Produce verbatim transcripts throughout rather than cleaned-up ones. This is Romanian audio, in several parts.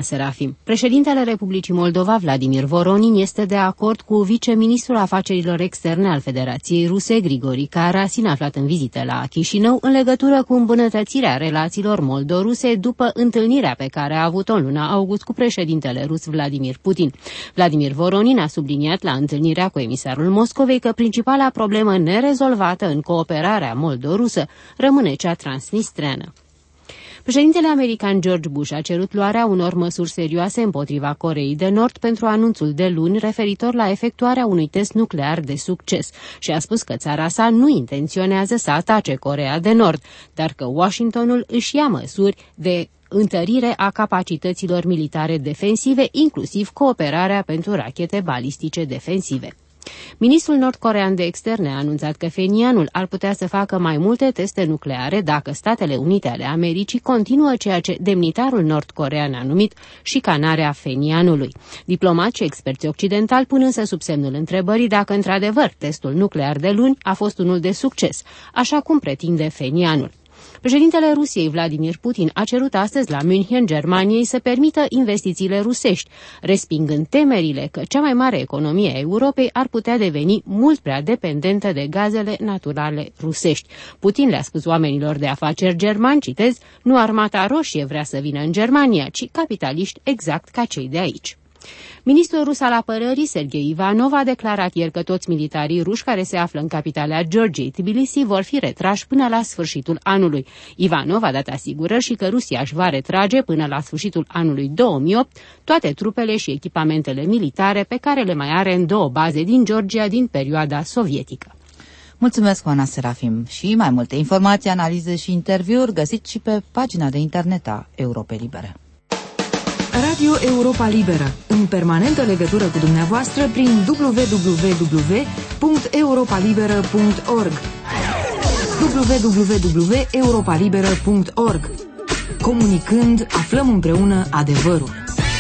Serafim. Președintele Republicii Moldova, Vladimir Voronin, este de acord cu viceministrul afacerilor externe al Federației Ruse, Grigori Karasin, aflat în vizită la Chișinău, în legătură cu îmbunătățirea relațiilor moldo-ruse după întâlnirea pe care a avut-o în luna august cu președintele rus Vladimir Putin. Vladimir Voronin a subliniat la întâlnirea cu emisarul Moscovei că principala problemă nerezolvată în cooperarea moldo-rusă rămâne cea transnistreană. Președintele american George Bush a cerut luarea unor măsuri serioase împotriva Coreei de Nord pentru anunțul de luni referitor la efectuarea unui test nuclear de succes și a spus că țara sa nu intenționează să atace Coreea de Nord, dar că Washingtonul își ia măsuri de întărire a capacităților militare defensive, inclusiv cooperarea pentru rachete balistice defensive. Ministrul nord-corean de externe a anunțat că Phenianul ar putea să facă mai multe teste nucleare dacă Statele Unite ale Americii continuă ceea ce demnitarul nord-corean a numit șicanarea Phenianului. Diplomați și experți occidentali pun însă sub semnul întrebării dacă într-adevăr testul nuclear de luni a fost unul de succes, așa cum pretinde Phenianul. Președintele Rusiei, Vladimir Putin, a cerut astăzi la München, Germaniei, să permită investițiile rusești, respingând temerile că cea mai mare economie a Europei ar putea deveni mult prea dependentă de gazele naturale rusești. Putin le-a spus oamenilor de afaceri germani, citez, nu Armata Roșie vrea să vină în Germania, ci capitaliști exact ca cei de aici. Ministrul rus al apărării, Sergei Ivanov, a declarat ieri că toți militarii ruși care se află în capitala Georgiei, Tbilisi, vor fi retrași până la sfârșitul anului. Ivanov a dat asigurări și că Rusia își va retrage până la sfârșitul anului două mii opt toate trupele și echipamentele militare pe care le mai are în două baze din Georgia din perioada sovietică. Mulțumesc, Oana Serafim. Și mai multe informații, analize și interviuri găsiți și pe pagina de internet a Europei Libere. Radio Europa Liberă, în permanentă legătură cu dumneavoastră prin w w w punct europa liberă punct org w w w punct europa liberă punct org. Comunicând, aflăm împreună adevărul.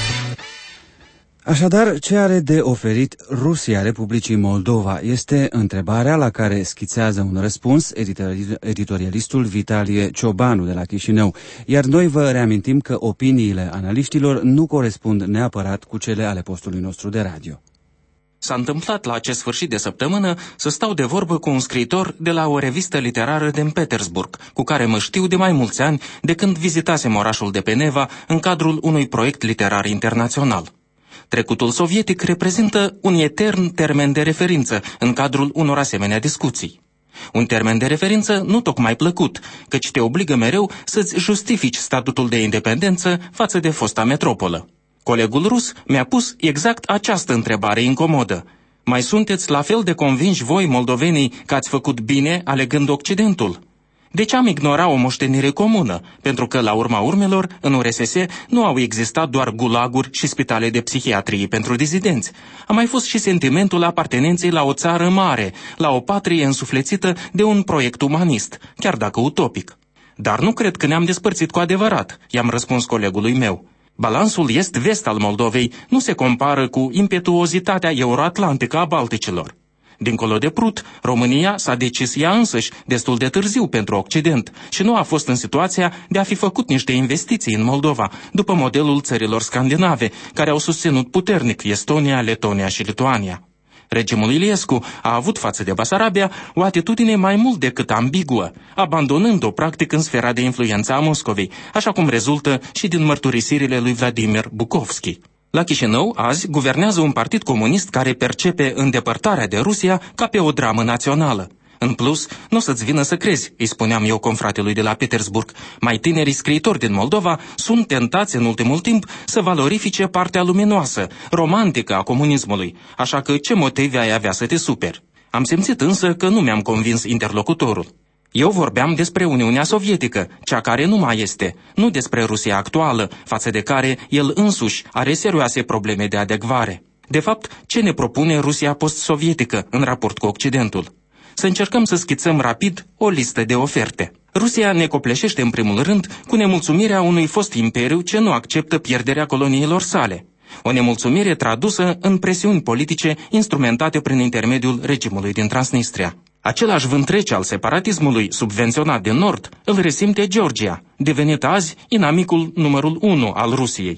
Așadar, ce are de oferit Rusia Republicii Moldova este întrebarea la care schițează un răspuns editorialistul Vitalie Ciobanu de la Chișinău, iar noi vă reamintim că opiniile analiștilor nu corespund neapărat cu cele ale postului nostru de radio. S-a întâmplat la acest sfârșit de săptămână să stau de vorbă cu un scriitor de la o revistă literară din Petersburg, cu care mă știu de mai mulți ani de când vizitasem orașul de pe Neva în cadrul unui proiect literar internațional. Trecutul sovietic reprezintă un etern termen de referință în cadrul unor asemenea discuții. Un termen de referință nu tocmai plăcut, căci te obligă mereu să-ți justifici statutul de independență față de fosta metropolă. Colegul rus mi-a pus exact această întrebare incomodă. Mai sunteți la fel de convinși voi, moldovenii, că ați făcut bine alegând Occidentul? De ce am ignorat o moștenire comună? Pentru că, la urma urmelor, în U R S S nu au existat doar gulaguri și spitale de psihiatrie pentru dizidenți. A mai fost și sentimentul apartenenței la o țară mare, la o patrie însuflețită de un proiect umanist, chiar dacă utopic. Dar nu cred că ne-am despărțit cu adevărat, i-am răspuns colegului meu. Balansul est-vest al Moldovei nu se compară cu impetuozitatea euroatlantică a Balticilor. Dincolo de Prut, România s-a decis ea însăși destul de târziu pentru Occident și nu a fost în situația de a fi făcut niște investiții în Moldova, după modelul țărilor scandinave, care au susținut puternic Estonia, Letonia și Lituania. Regimul Iliescu a avut față de Basarabia o atitudine mai mult decât ambiguă, abandonând-o practic în sfera de influență a Moscovei, așa cum rezultă și din mărturisirile lui Vladimir Bukovski. La Chișinău, azi, guvernează un partid comunist care percepe îndepărtarea de Rusia ca pe o dramă națională. În plus, nu o să-ți vină să crezi, îi spuneam eu confratelui de la Petersburg, mai tinerii scriitori din Moldova sunt tentați în ultimul timp să valorifice partea luminoasă, romantică a comunismului, așa că ce motive ai avea să te superi? Am simțit însă că nu mi-am convins interlocutorul. Eu vorbeam despre Uniunea Sovietică, cea care nu mai este, nu despre Rusia actuală, față de care el însuși are serioase probleme de adecvare. De fapt, ce ne propune Rusia post-sovietică în raport cu Occidentul? Să încercăm să schițăm rapid o listă de oferte. Rusia ne copleșește în primul rând cu nemulțumirea unui fost imperiu ce nu acceptă pierderea coloniilor sale. O nemulțumire tradusă în presiuni politice instrumentate prin intermediul regimului din Transnistria. Același vânt rece al separatismului, subvenționat de nord, îl resimte Georgia, devenit azi inamicul numărul unu al Rusiei.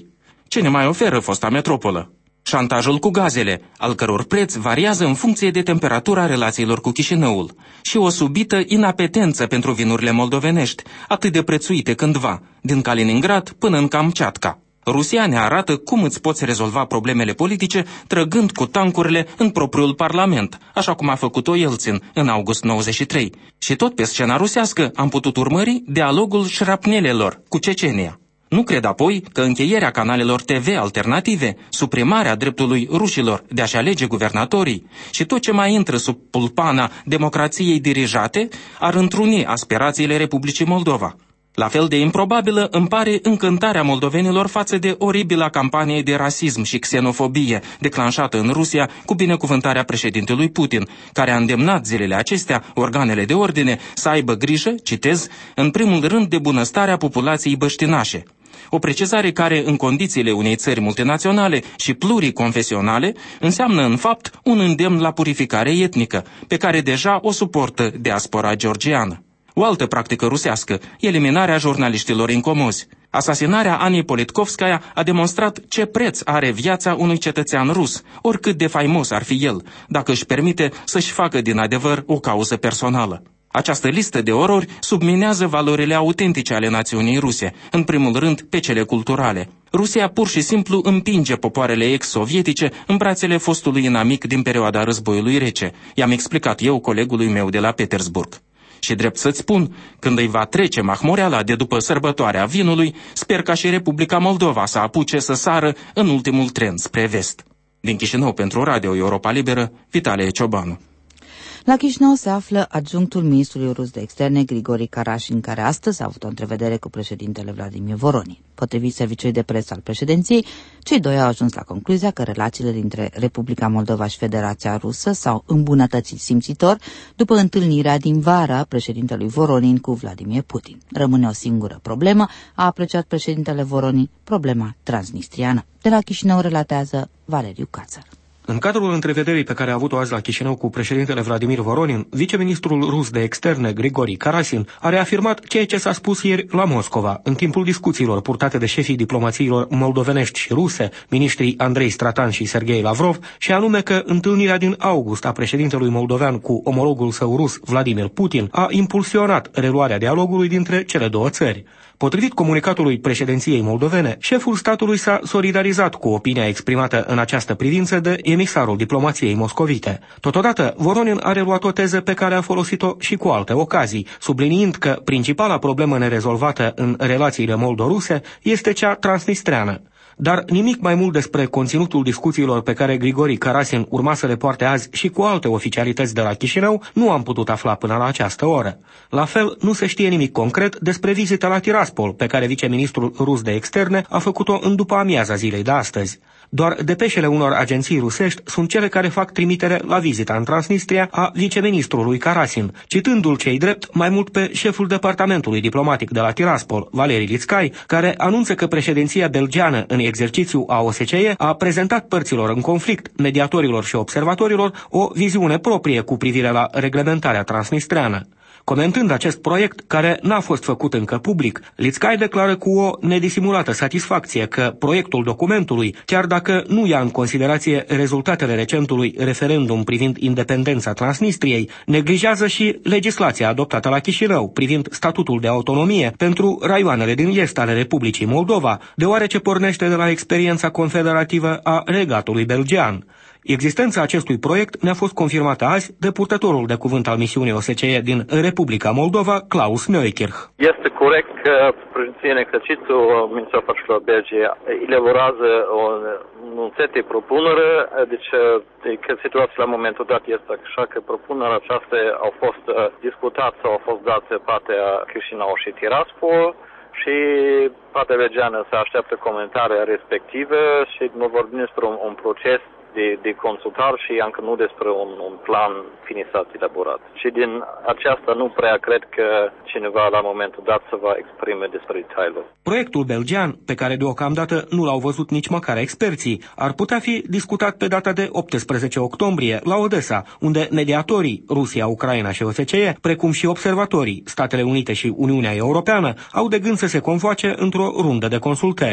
Ce ne mai oferă fosta metropolă? Șantajul cu gazele, al căror preț variază în funcție de temperatura relațiilor cu Chișinăul, și o subită inapetență pentru vinurile moldovenești, atât de prețuite cândva, din Kaliningrad până în Kamchatka. Rusia ne arată cum îți poți rezolva problemele politice trăgând cu tancurile în propriul parlament, așa cum a făcut-o Yeltsin în august nouăzeci și trei. Și tot pe scena rusească am putut urmări dialogul șrapnelelor cu Cecenia. Nu cred apoi că încheierea canalelor T V alternative, suprimarea dreptului rușilor de a-și alege guvernatorii și tot ce mai intră sub pulpana democrației dirijate ar întruni aspirațiile Republicii Moldova. La fel de improbabilă îmi pare încântarea moldovenilor față de oribila campanie de rasism și xenofobie declanșată în Rusia cu binecuvântarea președintelui Putin, care a îndemnat zilele acestea organele de ordine să aibă grijă, citez, în primul rând de bunăstarea populației băștinașe. O precizare care, în condițiile unei țări multinaționale și pluriconfesionale, înseamnă în fapt un îndemn la purificare etnică, pe care deja o suportă diaspora georgiană. O altă practică rusească, eliminarea jurnaliștilor incomozi. Asasinarea Anei Politkovskaya a demonstrat ce preț are viața unui cetățean rus, oricât de faimos ar fi el, dacă își permite să-și facă din adevăr o cauză personală. Această listă de orori subminează valorile autentice ale națiunii ruse, în primul rând pe cele culturale. Rusia pur și simplu împinge popoarele ex-sovietice în brațele fostului inamic din perioada războiului rece. I-am explicat eu colegului meu de la Petersburg. Și drept să-ți spun, când îi va trece mahmoreala de după sărbătoarea vinului, sper ca și Republica Moldova să apuce să sară în ultimul tren spre vest. Din Chișinău pentru Radio Europa Liberă, Vitalie Ciobanu. La Chișinău se află adjunctul ministrului rus de externe Grigori Karasin, care astăzi a avut o întrevedere cu președintele Vladimir Voronin. Potrivit serviciului de presă al președinției, cei doi au ajuns la concluzia că relațiile dintre Republica Moldova și Federația Rusă s-au îmbunătățit simțitor după întâlnirea din vara președintelui Voronin cu Vladimir Putin. Rămâne o singură problemă, a apreciat președintele Voronin, problema transnistriană. De la Chișinău relatează Valeriu Cațar. În cadrul întrevederii pe care a avut-o azi la Chișinău cu președintele Vladimir Voronin, viceministrul rus de externe Grigori Karasin a reafirmat ceea ce s-a spus ieri la Moscova, în timpul discuțiilor purtate de șefii diplomațiilor moldovenești și ruse, ministrii Andrei Stratan și Sergei Lavrov, și anume că întâlnirea din august a președintelui moldovean cu omologul său rus Vladimir Putin a impulsionat reluarea dialogului dintre cele două țări. Potrivit comunicatului președinției moldovene, șeful statului s-a solidarizat cu opinia exprimată în această privință de emisarul diplomației moscovite. Totodată, Voronin a reluat o teză pe care a folosit-o și cu alte ocazii, subliniind că principala problemă nerezolvată în relațiile moldo-ruse este cea transnistreană. Dar nimic mai mult despre conținutul discuțiilor pe care Grigori Karasin urma să le poarte azi și cu alte oficialități de la Chișinău nu am putut afla până la această oră. La fel, nu se știe nimic concret despre vizita la Tiraspol, pe care viceministrul rus de externe a făcut-o în după amiaza zilei de astăzi. Doar depeșele unor agenții rusești sunt cele care fac trimitere la vizita în Transnistria a viceministrului Karasin, citându-l cei drept mai mult pe șeful departamentului diplomatic de la Tiraspol, Valeri Litskai, care anunță că președinția belgiană în exercițiu a O S C E a prezentat părților în conflict, mediatorilor și observatorilor, o viziune proprie cu privire la reglementarea transnistreană. Comentând acest proiect, care n-a fost făcut încă public, Litskai declară cu o nedisimulată satisfacție că proiectul documentului, chiar dacă nu ia în considerație rezultatele recentului referendum privind independența Transnistriei, neglijează și legislația adoptată la Chișinău privind statutul de autonomie pentru raioanele din est ale Republicii Moldova, deoarece pornește de la experiența confederativă a regatului belgian. Existența acestui proiect ne-a fost confirmată azi de purtătorul de cuvânt al misiunii O S C E din Republica Moldova, Klaus Neukirch. Este corect că președinția în exercițiu Ministerul Afacerilor Belgiei elaborează o, un set de propunere, deci că situația la momentul dat este așa că propunerea aceasta au fost discutate sau au fost date partea Chișinău și Tiraspol și partea belgeană se așteaptă comentarea respective și mă vorbim despre un, un proces De, de consultare și încă nu despre un, un plan finisat, elaborat. Și din aceasta nu prea cred că cineva la momentul dat se va exprime despre detaliile. Proiectul belgian, pe care deocamdată nu l-au văzut nici măcar experții, ar putea fi discutat pe data de optsprezece octombrie la Odessa, unde mediatorii Rusia, Ucraina și O S C E, precum și observatorii Statele Unite și Uniunea Europeană, au de gând să se convoace într-o rundă de consultări.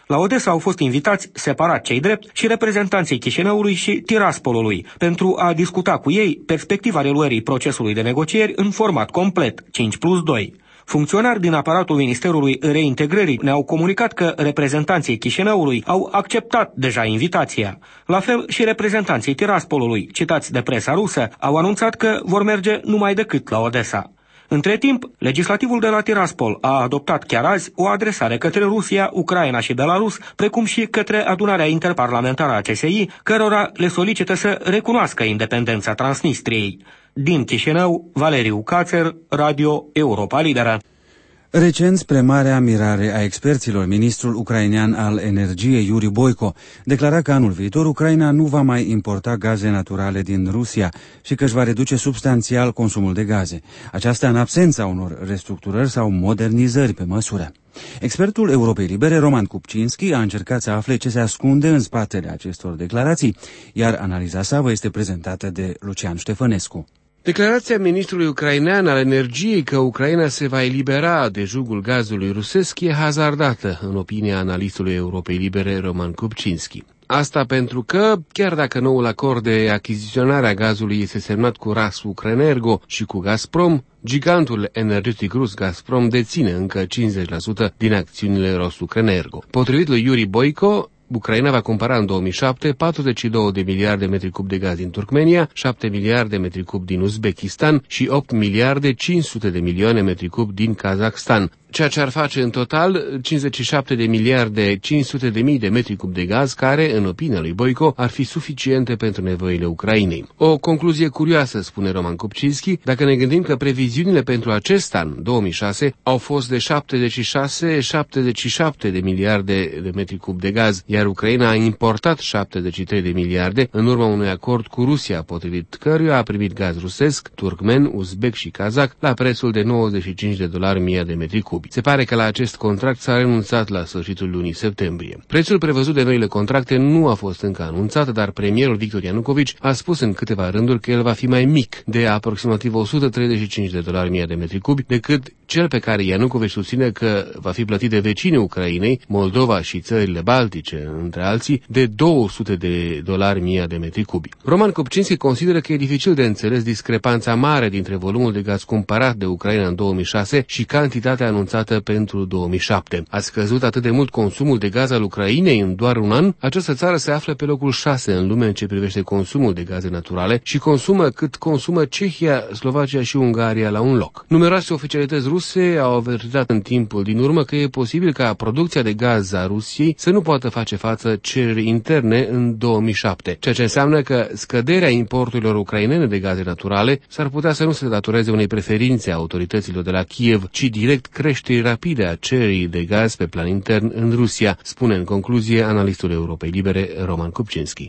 La Odessa au fost invitați separat cei drept și reprezentanții Chișinăului și Tiraspolului pentru a discuta cu ei perspectiva reluării procesului de negocieri în format complet, cinci plus doi. Funcționari din aparatul Ministerului Reintegrării ne-au comunicat că reprezentanții Chișinăului au acceptat deja invitația. La fel și reprezentanții Tiraspolului, citați de presa rusă, au anunțat că vor merge numai decât la Odessa. Între timp, legislativul de la Tiraspol a adoptat chiar azi o adresare către Rusia, Ucraina și Belarus, precum și către adunarea interparlamentară a C S I, cărora le solicită să recunoască independența Transnistriei. Din Chișinău, Valeriu Cațer, Radio Europa Liberă. Recent, spre marea mirare a experților, ministrul ucrainean al energiei, Iuri Boico, declara că anul viitor Ucraina nu va mai importa gaze naturale din Rusia și că își va reduce substanțial consumul de gaze. Aceasta în absența unor restructurări sau modernizări pe măsură. Expertul Europei Libere, Roman Kupczynski, a încercat să afle ce se ascunde în spatele acestor declarații, iar analiza sa vă este prezentată de Lucian Ștefănescu. Declarația ministrului ucrainean al energiei că Ucraina se va elibera de jugul gazului rusesc e hazardată, în opinia analistului Europei Libere Roman Kupczynski. Asta pentru că, chiar dacă noul acord de achiziționare a gazului este semnat cu RAS Ucrenergo și cu Gazprom, gigantul energetic rus Gazprom deține încă cincizeci la sută din acțiunile Ros-Ucrenergo. Potrivit lui Iuri Boico, Ucraina va cumpăra în două mii șapte patruzeci și două de miliarde de metri cub de gaz din Turkmenia, șapte miliarde de metri cub din Uzbekistan și opt miliarde cinci sute de milioane metri cub din Kazakhstan, ceea ce ar face în total cincizeci și șapte de miliarde cinci sute de mii de metri cub de gaz, care, în opinia lui Boico, ar fi suficiente pentru nevoile Ucrainei. O concluzie curioasă, spune Roman Kupczynski, dacă ne gândim că previziunile pentru acest an, două mii șase, au fost de șaptezeci și șase șaptezeci și șapte de miliarde de metri cub de gaz, iar Ucraina a importat șaptezeci și trei de miliarde în urma unui acord cu Rusia, potrivit căruia a primit gaz rusesc, turkmen, uzbek și kazak la prețul de nouăzeci și cinci de dolari mie de metri cubi. Se pare că la acest contract s-a renunțat la sfârșitul lunii septembrie. Prețul prevăzut de noile contracte nu a fost încă anunțat, dar premierul Victor Ianukovici a spus în câteva rânduri că el va fi mai mic, de aproximativ o sută treizeci și cinci de dolari mie de metri cubi, decât cel pe care Ianukovici susține că va fi plătit de vecinii Ucrainei, Moldova și țările Baltice, între alții, de două sute de dolari mie de metri cubi. Roman Kupczynski consideră că e dificil de înțeles discrepanța mare dintre volumul de gaz cumpărat de Ucraina în două mii șase și cantitatea anunțată pentru două mii șapte. A scăzut atât de mult consumul de gaz al Ucrainei în doar un an? Această țară se află pe locul șase în lume în ce privește consumul de gaze naturale și consumă cât consumă Cehia, Slovacia și Ungaria la un loc. Numeroase oficialități ruse au avertizat în timpul din urmă că e posibil ca producția de gaz a Rusiei să nu poată face față cererii interne în două mii șapte, ceea ce înseamnă că scăderea importurilor ucrainene de gaze naturale s-ar putea să nu se datoreze unei preferințe a autorităților de la Kiev, ci direct creșterii rapide a cererii de gaz pe plan intern în Rusia, spune în concluzie analistul Europei Libere Roman Kupczynski.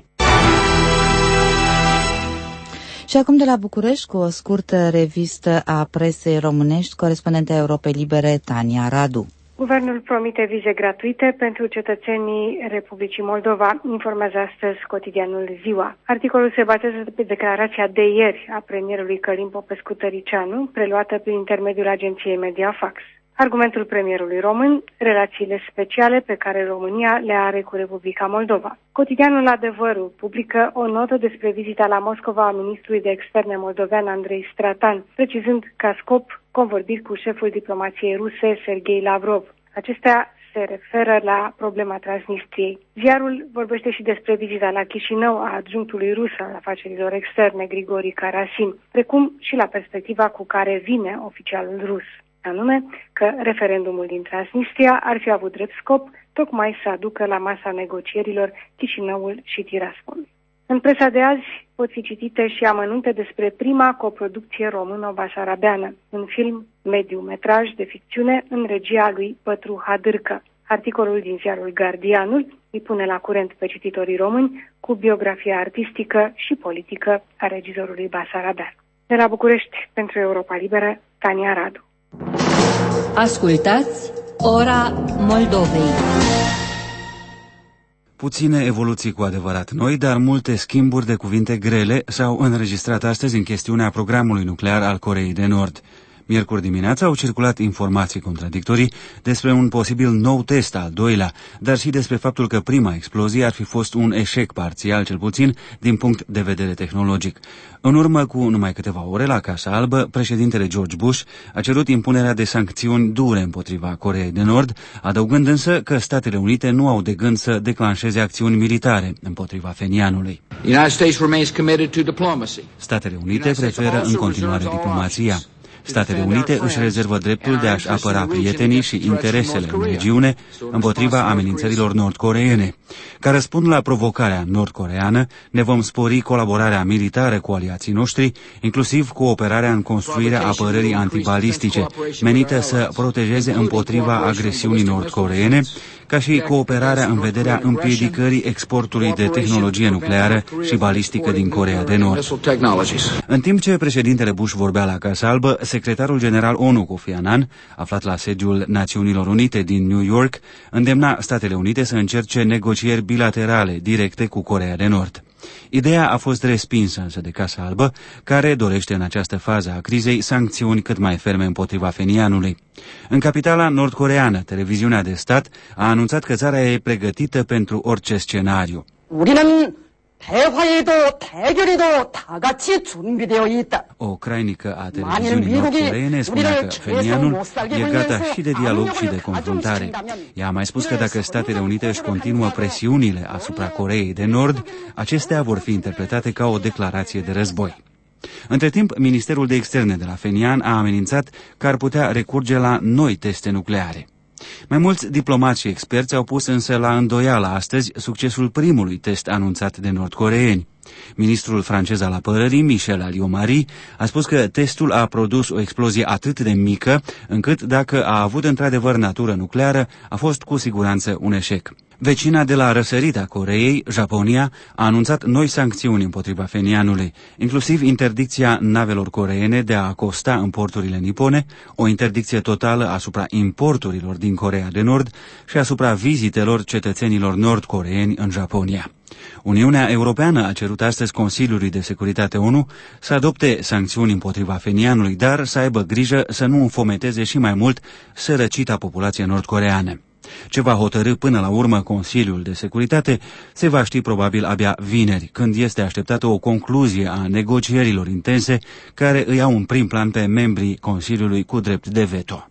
Și acum de la București, cu o scurtă revistă a presei românești, corespondentea Europei Libere Tania Radu. Guvernul promite vize gratuite pentru cetățenii Republicii Moldova, informează astăzi cotidianul Ziua. Articolul se bazează pe declarația de ieri a premierului Călin Popescu-Tăricianu, preluată prin intermediul agenției Mediafax. Argumentul premierului român, relațiile speciale pe care România le are cu Republica Moldova. Cotidianul Adevărul publică o notă despre vizita la Moscova a ministrului de externe moldovean Andrei Stratan, precizând ca scop convorbiri cu șeful diplomației ruse Sergei Lavrov. Acestea se referă la problema Transnistriei. Ziarul vorbește și despre vizita la Chișinău a adjunctului rus al afacerilor externe Grigori Karasin, precum și la perspectiva cu care vine oficialul rus, anume că referendumul din Transnistria ar fi avut drept scop tocmai să aducă la masa negocierilor Chișinăul și Tiraspol. În presa de azi pot fi citite și amănunte despre prima coproducție româno-basarabeană, un film mediu-metraj de ficțiune în regia lui Pătru Hadârcă. Articolul din ziarul Guardianul îi pune la curent pe cititorii români cu biografia artistică și politică a regizorului basarabean. De la București, pentru Europa Liberă, Tania Radu. Ascultați Ora Moldovei. Puține evoluții cu adevărat noi, dar multe schimburi de cuvinte grele s-au înregistrat astăzi în chestiunea programului nuclear al Coreei de Nord. Miercuri dimineața au circulat informații contradictorii despre un posibil nou test, al doilea, dar și despre faptul că prima explozie ar fi fost un eșec parțial, cel puțin din punct de vedere tehnologic. În urmă cu numai câteva ore, la Casa Albă, președintele George Bush a cerut impunerea de sancțiuni dure împotriva Coreei de Nord, adăugând însă că Statele Unite nu au de gând să declanșeze acțiuni militare împotriva Phenianului. Statele Unite preferă în continuare diplomația. Statele Unite își rezervă dreptul de a-și apăra prietenii și interesele în regiune împotriva amenințărilor nord-coreene. Ca răspund la provocarea nord-coreeană, ne vom spori colaborarea militară cu aliații noștri, inclusiv cooperarea în construirea apărării antibalistice, menită să protejeze împotriva agresiunii nord-coreene, ca și cooperarea în vederea împiedicării exportului de tehnologie nucleară și balistică din Coreea de Nord. În timp ce președintele Bush vorbea la Casa Albă, secretarul general ONU Kofi Annan, aflat la sediul Națiunilor Unite din New York, îndemna Statele Unite să încerce negocieri bilaterale directe cu Coreea de Nord. Ideea a fost respinsă însă de Casa Albă, care dorește în această fază a crizei sancțiuni cât mai ferme împotriva Phenianului. În capitala nord-coreeană, televiziunea de stat a anunțat că țara e pregătită pentru orice scenariu. O crainică a televiziunii nord-coreene spunea că Phenianul e gata și de dialog și de confruntare. Ea a mai spus că dacă Statele Unite își continuă presiunile asupra Coreei de Nord, acestea vor fi interpretate ca o declarație de război. Între timp, Ministerul de Externe de la Phenian a amenințat că ar putea recurge la noi teste nucleare. Mai mulți diplomați și experți au pus însă la îndoială astăzi succesul primului test anunțat de nord-coreeni. Ministrul francez al apărării, Michel Alliot-Marie, a spus că testul a produs o explozie atât de mică, încât dacă a avut într-adevăr natură nucleară, a fost cu siguranță un eșec. Vecina de la răsărit a Coreei, Japonia, a anunțat noi sancțiuni împotriva Phenianului, inclusiv interdicția navelor coreene de a acosta în porturile nipone, o interdicție totală asupra importurilor din Coreea de Nord și asupra vizitelor cetățenilor nord-coreeni în Japonia. Uniunea Europeană a cerut astăzi Consiliului de Securitate ONU să adopte sancțiuni împotriva Phenianului, dar să aibă grijă să nu înfometeze și mai mult sărăcita populație nord-coreeană. Ce va hotărî până la urmă Consiliul de Securitate se va ști probabil abia vineri, când este așteptată o concluzie a negocierilor intense care îi au în prim plan pe membrii Consiliului cu drept de veto.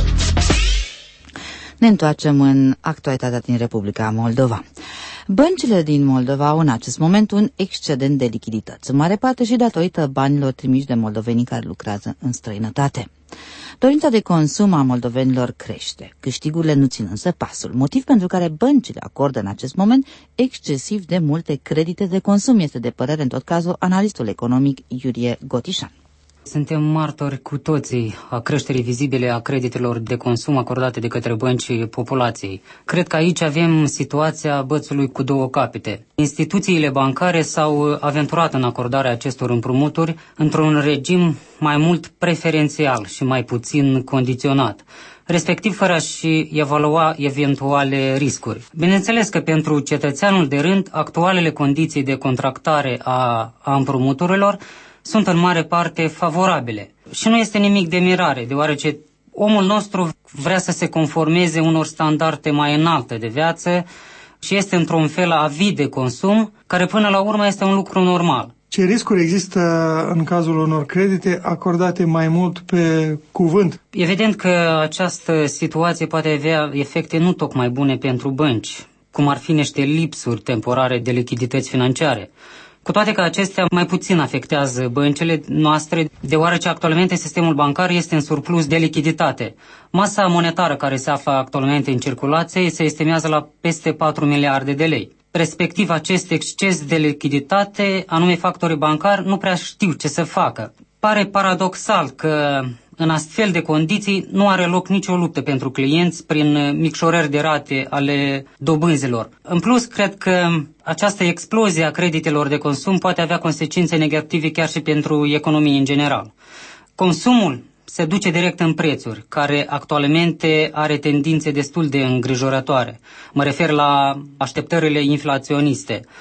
Ne întoarcem în actualitatea din Republica Moldova. Băncile din Moldova au în acest moment un excedent de lichidități, în mare parte și datorită banilor trimiși de moldovenii care lucrează în străinătate. Dorința de consum a moldovenilor crește, câștigurile nu țin însă pasul, motiv pentru care băncile acordă în acest moment excesiv de multe credite de consum, este de părere în tot cazul analistul economic Iurie Gotișan. Suntem martori cu toții a creșterii vizibile a creditelor de consum acordate de către bănci populației. Cred că aici avem situația bățului cu două capete. Instituțiile bancare s-au aventurat în acordarea acestor împrumuturi într-un regim mai mult preferențial și mai puțin condiționat, respectiv fără a-și evalua eventuale riscuri. Bineînțeles că pentru cetățeanul de rând, actualele condiții de contractare a, a împrumuturilor sunt în mare parte favorabile. Și nu este nimic de mirare, deoarece omul nostru vrea să se conformeze unor standarde mai înalte de viață și este într-un fel avid de consum, care până la urmă este un lucru normal. Ce riscuri există în cazul unor credite acordate mai mult pe cuvânt? Evident că această situație poate avea efecte nu tocmai bune pentru bănci, cum ar fi niște lipsuri temporare de lichidități financiare. Cu toate că acestea mai puțin afectează băncile noastre, deoarece actualmente sistemul bancar este în surplus de lichiditate. Masa monetară care se află actualmente în circulație se estimează la peste patru miliarde de lei. Respectiv, acest exces de lichiditate, anume factorii bancari nu prea știu ce să facă. Pare paradoxal că în astfel de condiții nu are loc nicio luptă pentru clienți prin micșorări de rate ale dobânzilor. În plus, cred că această explozie a creditelor de consum poate avea consecințe negative chiar și pentru economie în general. Consumul se duce direct în prețuri, care actualmente are tendințe destul de îngrijorătoare. Mă refer la așteptările inflaționiste.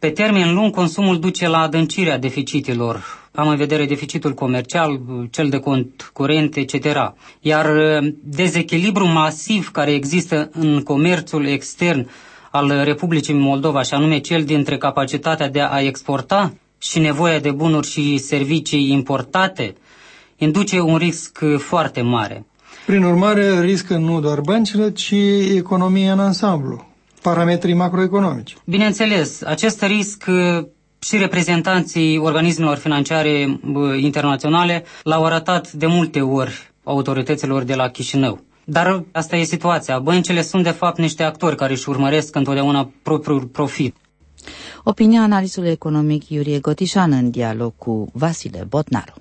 Pe termen lung, consumul duce la adâncirea deficitelor. Am în vedere deficitul comercial, cel de cont curent, et cetera. Iar dezechilibru masiv care există în comerțul extern al Republicii Moldova, și anume cel dintre capacitatea de a exporta și nevoia de bunuri și servicii importate, induce un risc foarte mare. Prin urmare, riscă nu doar băncile, ci economia în ansamblu, parametrii macroeconomici. Bineînțeles, acest risc și reprezentanții organismelor financiare internaționale l-au arătat de multe ori autorităților de la Chișinău. Dar asta e situația. Băncile sunt de fapt niște actori care își urmăresc întotdeauna propriul profit. Opinia analistului economic Iurie Gotișan în dialog cu Vasile Botnaru.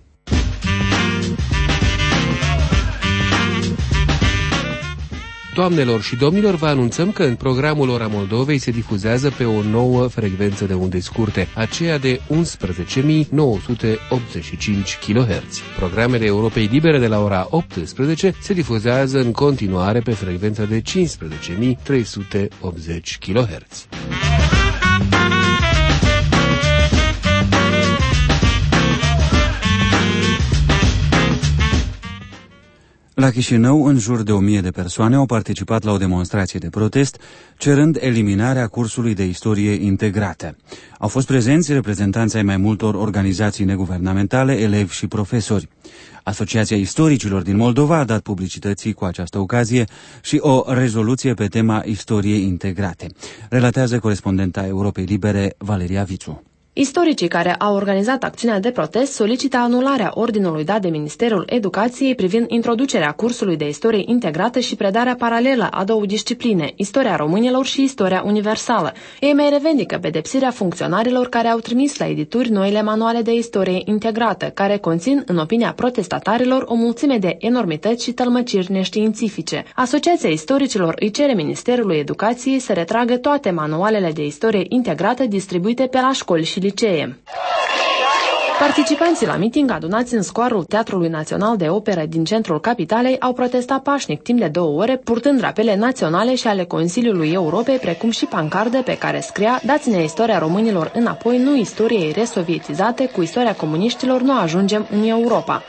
Doamnelor și domnilor, vă anunțăm că în programul Ora Moldovei se difuzează pe o nouă frecvență de unde scurte, aceea de unsprezece mii nouă sute optzeci și cinci kiloherți. Programele Europei Libere de la ora optsprezece se difuzează în continuare pe frecvența de cincisprezece mii trei sute optzeci kiloherți. La Chișinău, în jur de o mie de persoane au participat la o demonstrație de protest, cerând eliminarea cursului de istorie integrată. Au fost prezenți reprezentanți ai mai multor organizații neguvernamentale, elevi și profesori. Asociația Istoricilor din Moldova a dat publicității cu această ocazie și o rezoluție pe tema istoriei integrate. Relatează corespondenta Europei Libere, Valeria Vițu. Istoricii care au organizat acțiunea de protest solicită anularea ordinului dat de Ministerul Educației privind introducerea cursului de istorie integrată și predarea paralelă a două discipline, istoria românilor și istoria universală. Ei mai revendică pedepsirea funcționarilor care au trimis la edituri noile manuale de istorie integrată, care conțin, în opinia protestatarilor, o mulțime de enormități și tălmăciri neștiințifice. Asociația Istoricilor îi cere Ministerului Educației să retragă toate manualele de istorie integrată distribuite pe la școli și licee. Participanții la miting adunați în scoarul Teatrului Național de Operă din centrul capitalei au protestat pașnic timp de două ore, purtând drapele naționale și ale Consiliului Europei, precum și pancardă pe care scria: dați-ne istoria românilor înapoi, nu istoriei resovietizate, cu istoria comuniștilor nu ajungem în Europa.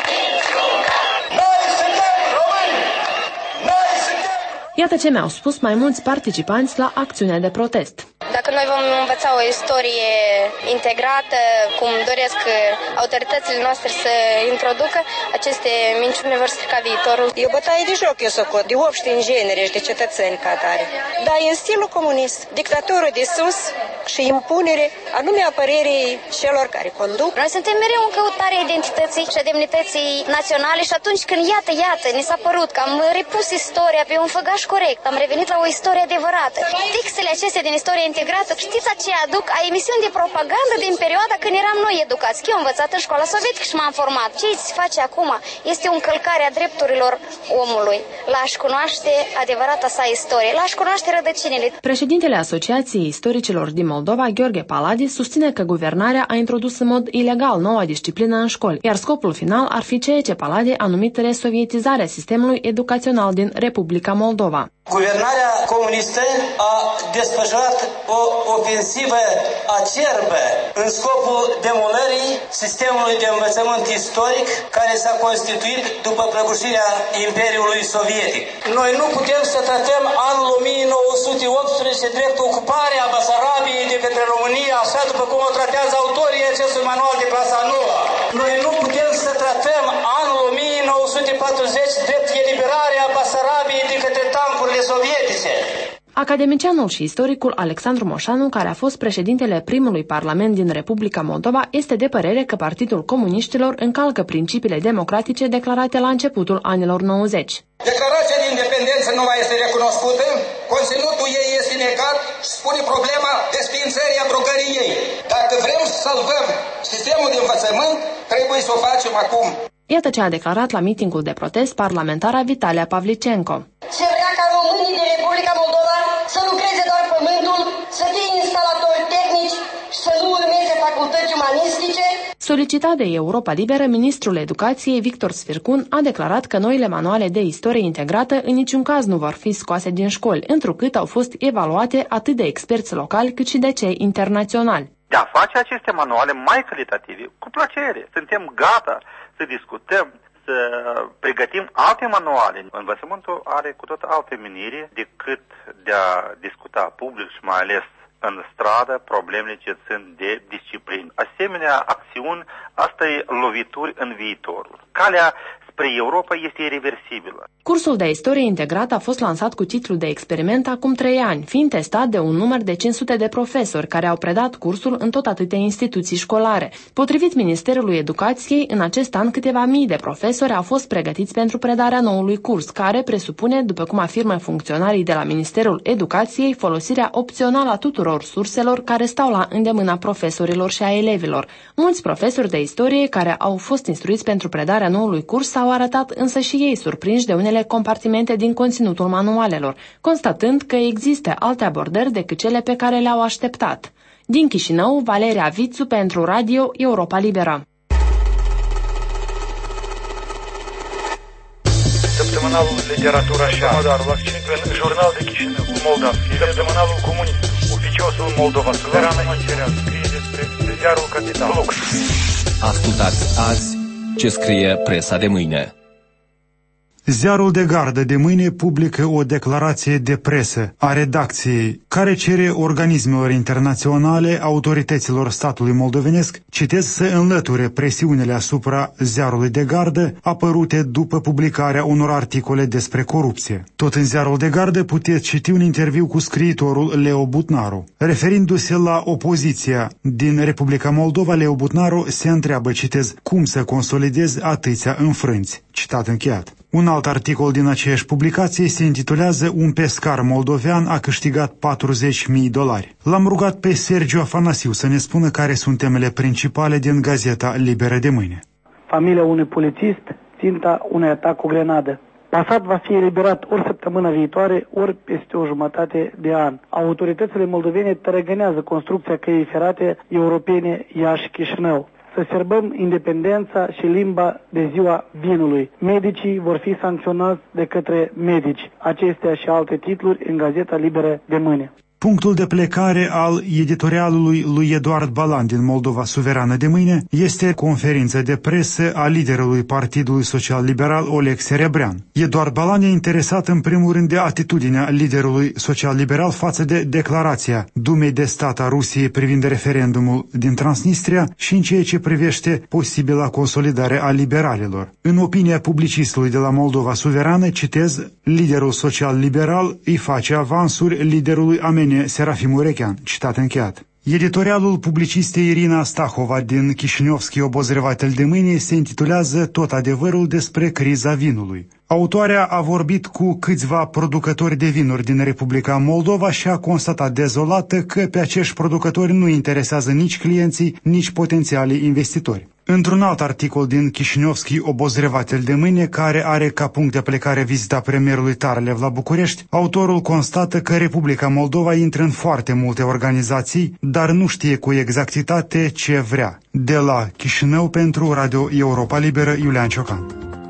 Iată ce mi-au spus mai mulți participanți la acțiunea de protest. Dacă noi vom învăța o istorie integrată, cum doresc autoritățile noastre să introducă, aceste minciuni vor strica viitorul. E o bătaie de joc, eu socot, de obște în genere și de cetățeni ca tare. Dar e în stilul comunist, dictatură de sus și impunere anume a părerii celor care conduc. Noi suntem mereu în căutarea identității și a demnității naționale și atunci când, iată, iată, ne s-a părut că am repus istoria pe un făgaș corect, am revenit la o istorie adevărată. Textele acestea din istorie integrată, știți aceea aduc a emisiuni de propagandă din perioada când eram noi educați. Eu am învățat în școala sovietică și m-am format. Ce se face acum este o încălcare a drepturilor omului la a-și cunoaște adevărata sa istorie, la a-și cunoaște rădăcinile. Președintele Asociației Istoricilor din Moldova, Gheorghe Paladi, susține că guvernarea a introdus în mod ilegal noua disciplină în școli, iar scopul final ar fi ceea ce Paladi a numit resovietizarea sistemului educațional din Republica Moldova. Guvernarea comunistă a desfășurat o ofensivă acerbă în scopul demolării sistemului de învățământ istoric care s-a constituit după prăbușirea Imperiului Sovietic. Noi nu putem să tratăm anul o mie nouă sute optsprezece drept ocuparea Basarabiei de către România, așa după cum o tratează autorii acestui manual de clasa nouă. Noi nu putem să tratăm anul o mie nouă sute patruzeci drept eliberarea Basarabiei de către tancurile sovietice. Academicianul și istoricul Alexandru Moșanu, care a fost președintele primului parlament din Republica Moldova, este de părere că Partidul Comuniștilor încalcă principiile democratice declarate la începutul anilor nouăzeci. Declarația de independență nu mai este recunoscută, conținutul ei este negat și spune problema desființării abrogării ei. Dacă vrem să salvăm sistemul de învățământ, trebuie să o facem acum. Iată ce a declarat la mitingul de protest parlamentara Vitalia Pavlicenko. Se vrea ca românii din Republica Moldova să lucreze doar pământul, să fie instalatori tehnici și să nu urmeze facultăți umanistice. Solicitat de Europa Liberă, ministrul Educației Victor Sfircun a declarat că noile manuale de istorie integrată în niciun caz nu vor fi scoase din școli, întrucât au fost evaluate atât de experți locali cât și de cei internaționali. De a face aceste manuale mai calitative, cu plăcere. Suntem gata să discutăm, să pregătim alte manuale. Învățământul are cu tot alte menire decât de a discuta public și mai ales în stradă problemele ce țin de disciplină. Asemenea acțiuni, asta e lovituri în viitorul. Calea spre Europa este irreversibilă. Cursul de istorie integrată a fost lansat cu titlul de experiment acum trei ani, fiind testat de un număr de cinci sute de profesori care au predat cursul în tot atâtea instituții școlare. Potrivit Ministerului Educației, în acest an câteva mii de profesori au fost pregătiți pentru predarea noului curs, care presupune, după cum afirmă funcționarii de la Ministerul Educației, folosirea opțională a tuturor surselor care stau la îndemâna profesorilor și a elevilor. Mulți profesori de istorie care au fost instruiți pentru predarea noului curs s-au arătat însă și ei surprinși de unele compartimente din conținutul manualelor, constatând că există alte abordări decât cele pe care le-au așteptat. Din Chișinău, Valeria Vițu pentru Radio Europa Liberă. Săptămânalul Literatura și Artul în Jurnal de Chișinău, Moldav, Săptămânalul Comunist, Oficiosul Moldova, Suverană Material, scrie despre Ziarul Capital. Ascultați azi ce scrie presa de mâine. Ziarul de Gardă de mâine publică o declarație de presă a redacției care cere organismelor internaționale, autorităților statului moldovenesc, citez, să înlăture presiunile asupra Ziarului de Gardă apărute după publicarea unor articole despre corupție. Tot în Ziarul de Gardă puteți citi un interviu cu scriitorul Leo Butnaru. Referindu-se la opoziția din Republica Moldova, Leo Butnaru se întreabă, citez, cum să consolidezi atâția înfrânți. Citat încheiat. Un alt articol din aceeași publicație se intitulează Un pescar moldovean a câștigat patruzeci de mii de dolari. L-am rugat pe Sergiu Afanasiu să ne spună care sunt temele principale din Gazeta Liberă de mâine. Familia unui polițist, ținta unui atac cu grenadă. Passat va fi eliberat ori săptămâna viitoare, ori peste o jumătate de an. Autoritățile moldovene tărăgânează construcția căii ferate europene Iași-Chișinău. Să sărbăm independența și limba de ziua vinului. Medicii vor fi sancționați de către medici. Acestea și alte titluri în Gazeta Liberă de mâine. Punctul de plecare al editorialului lui Eduard Balan din Moldova Suverană de mâine este conferința de presă a liderului Partidului Social Liberal Oleg Serebrean. Eduard Balan e interesat în primul rând de atitudinea liderului social liberal față de declarația Dumei de stat a Rusiei privind referendumul din Transnistria și în ceea ce privește posibila consolidare a liberalilor. În opinia publicistului de la Moldova Suverană, citez, liderul social liberal îi face avansuri liderului Amen Serafim Urechean, citat încheiat. Editorialul publicistei Irina Stahova din Chișinevski Obozrevatel de mâine se intitulează Tot adevărul despre criza vinului. Autoarea a vorbit cu câțiva producători de vinuri din Republica Moldova și a constatat dezolată că pe acești producători nu interesează nici clienții, nici potențialii investitori. Într-un alt articol din Chișinevski Obozrevatel de mâine, care are ca punct de plecare vizita premierului Tarlev la București, autorul constată că Republica Moldova intră în foarte multe organizații, dar nu știe cu exactitate ce vrea. De la Chișinău pentru Radio Europa Liberă, Iulian Ciocan.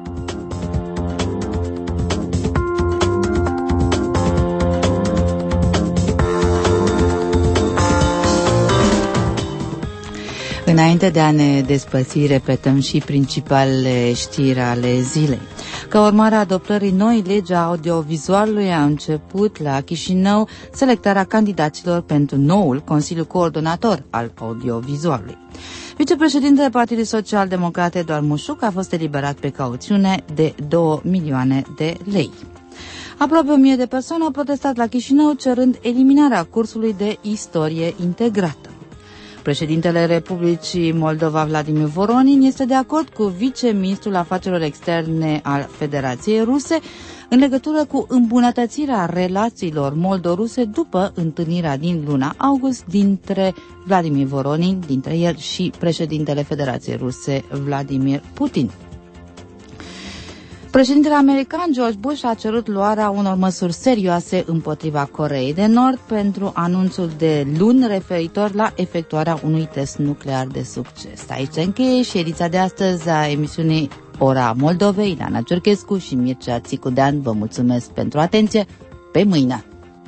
Înainte de a ne despărți, repetăm și principalele știri ale zilei. Ca urmare a adoptării noii legi a audiovizualului, a început la Chișinău selectarea candidaților pentru noul Consiliu Coordonator al audiovizualului. Vicepreședintele Partidului Social Democrat Eduard Mușuc a fost eliberat pe cauțiune de două milioane de lei. Aproape o mie de persoane au protestat la Chișinău cerând eliminarea cursului de istorie integrată. Președintele Republicii Moldova, Vladimir Voronin, este de acord cu viceministrul afacerilor externe al Federației Ruse în legătură cu îmbunătățirea relațiilor moldo-ruse după întâlnirea din luna august dintre Vladimir Voronin, dintre el și președintele Federației Ruse, Vladimir Putin. Președintele american George Bush a cerut luarea unor măsuri serioase împotriva Coreei de Nord pentru anunțul de luni referitor la efectuarea unui test nuclear de succes. Aici se încheie și ediția de astăzi a emisiunii Ora Moldovei. Ileana Ciorchescu și Mircea Țicudean vă mulțumesc pentru atenție. Pe mâine!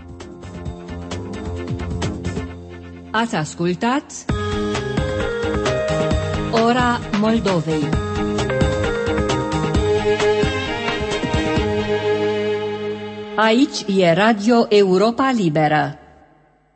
Ați ascultat Ora Moldovei. Aici e Radio Europa Liberă.